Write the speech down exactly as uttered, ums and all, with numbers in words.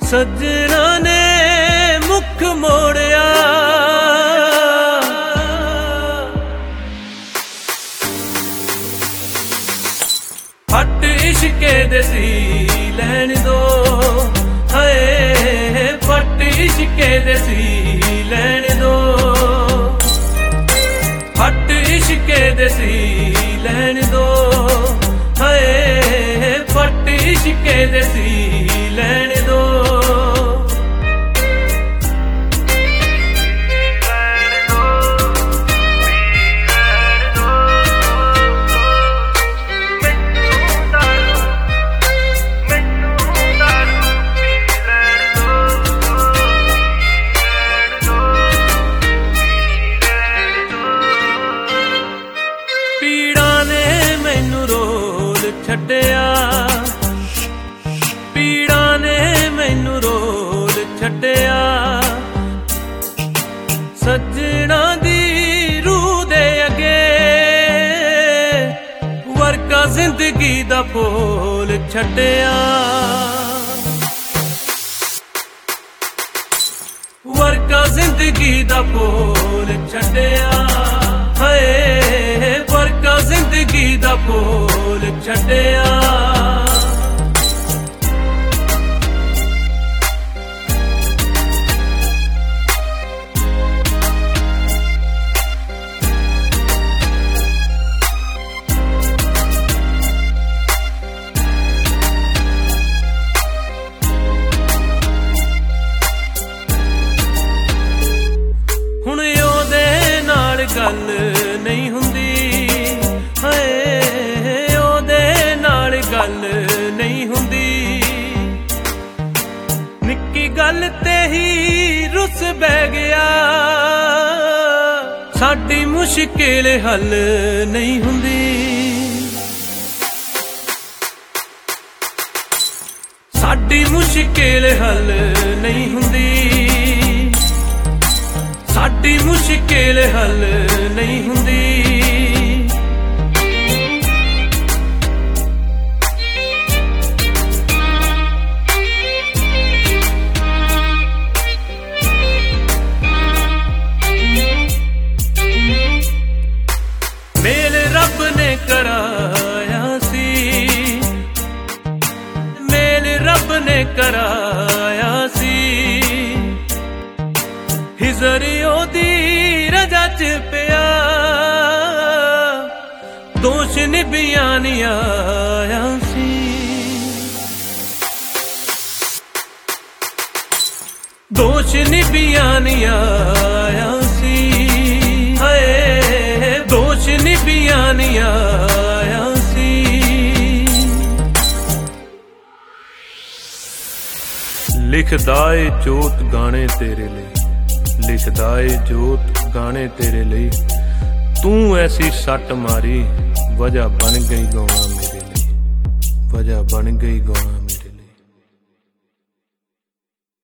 सजना ने मुख मोड़िया फट इश्के दे सी लैन दो हाय फट इश्के दे सी लैन दो फट इश्के दे सी लैन दो हाय फट इश्के दे सी लैन दो छड्डिया पीड़ा ने मैनू रोल छड्डिया सजना दी रूह दे अगे वर्का जिंदगी दा फूल छड्डिया वर्का जिंदगी दा फूल छड्डिया हाय वर्का जिंदगी दा फूल छड्डिया हुण ओहदे नाल गल नहीं हुंदी हाय ओहदे नाल गल नहीं हुंदी निक्की गल ते ही रुस बह गया साडी मुश्किल हल नहीं हुंदी साडी मुश्किल हल नहीं हुंदी साडी मुश्किल हल नहीं हुंदी मेल रब ने कराया सी मेल रब ने कराया सी हिजर ओदी रजा च पिया दोष निभिया नहीं आया सी दोष निभिया नहीं आया सी हाय दोष निभिया नहीं आया सी लिखदा ए जोत गाने तेरे लिए लिखदा ए जोत गाने तेरे लिए तू ऐसी सट मारी वजह बन गई गौना मेरे लिए वजह बन गई गौना।